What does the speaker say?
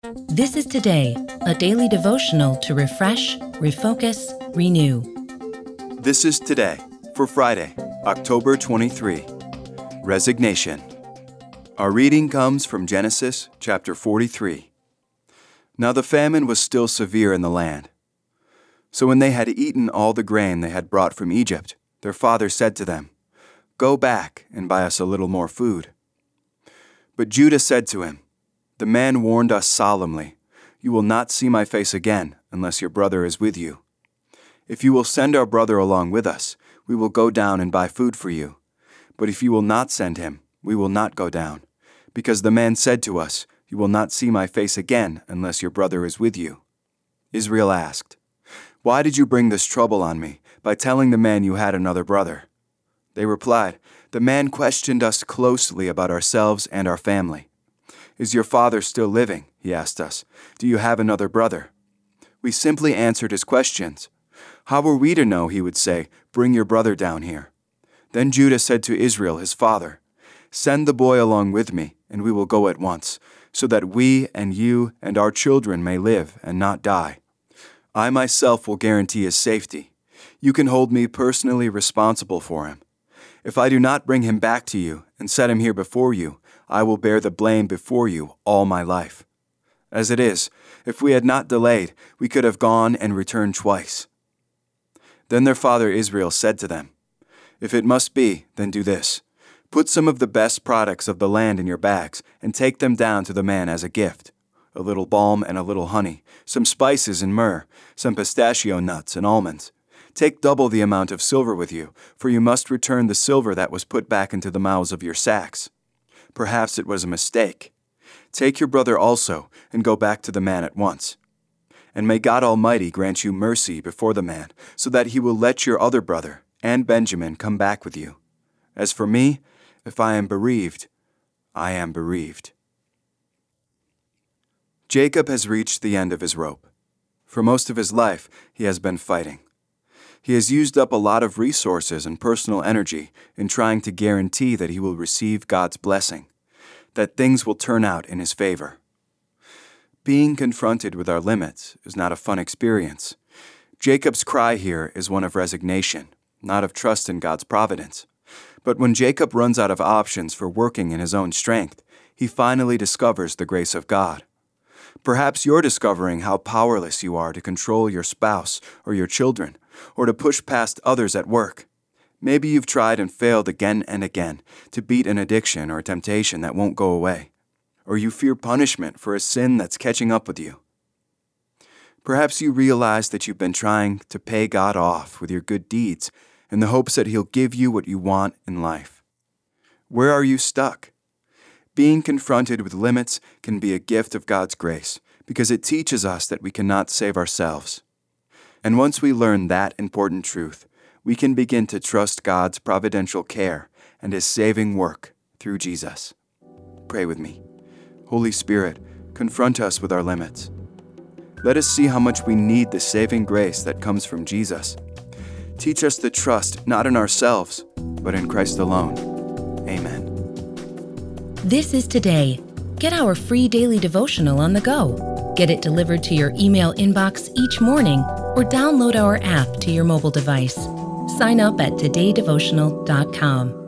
This is Today, a daily devotional to refresh, refocus, renew. This is Today for Friday, October 23. Resignation. Our reading comes from Genesis chapter 43. Now the famine was still severe in the land. So when they had eaten all the grain they had brought from Egypt, their father said to them, "Go back and buy us a little more food." But Judah said to him, "The man warned us solemnly, 'You will not see my face again unless your brother is with you.' If you will send our brother along with us, we will go down and buy food for you. But if you will not send him, we will not go down, because the man said to us, 'You will not see my face again unless your brother is with you.'" Israel asked, "Why did you bring this trouble on me by telling the man you had another brother?" They replied, "The man questioned us closely about ourselves and our family. 'Is your father still living?' he asked us. 'Do you have another brother?' We simply answered his questions. How were we to know, he would say, 'Bring your brother down here'?" Then Judah said to Israel his father, "Send the boy along with me, and we will go at once, so that we and you and our children may live and not die. I myself will guarantee his safety. You can hold me personally responsible for him. If I do not bring him back to you and set him here before you, I will bear the blame before you all my life. As it is, if we had not delayed, we could have gone and returned twice." Then their father Israel said to them, "If it must be, then do this. Put some of the best products of the land in your bags and take them down to the man as a gift. A little balm and a little honey, some spices and myrrh, some pistachio nuts and almonds. Take double the amount of silver with you, for you must return the silver that was put back into the mouths of your sacks. Perhaps it was a mistake. Take your brother also, and go back to the man at once. And may God Almighty grant you mercy before the man, so that he will let your other brother and Benjamin come back with you. As for me, if I am bereaved, I am bereaved." Jacob has reached the end of his rope. For most of his life, he has been fighting. He has used up a lot of resources and personal energy in trying to guarantee that he will receive God's blessing, that things will turn out in his favor. Being confronted with our limits is not a fun experience. Jacob's cry here is one of resignation, not of trust in God's providence. But when Jacob runs out of options for working in his own strength, he finally discovers the grace of God. Perhaps you're discovering how powerless you are to control your spouse or your children, or to push past others at work. Maybe you've tried and failed again and again to beat an addiction or temptation that won't go away. Or you fear punishment for a sin that's catching up with you. Perhaps you realize that you've been trying to pay God off with your good deeds in the hopes that He'll give you what you want in life. Where are you stuck? Being confronted with limits can be a gift of God's grace because it teaches us that we cannot save ourselves. And once we learn that important truth, we can begin to trust God's providential care and His saving work through Jesus. Pray with me. Holy Spirit, confront us with our limits. Let us see how much we need the saving grace that comes from Jesus. Teach us to trust not in ourselves, but in Christ alone. Amen. This is Today. Get our free daily devotional on the go. Get it delivered to your email inbox each morning or download our app to your mobile device. Sign up at todaydevotional.com.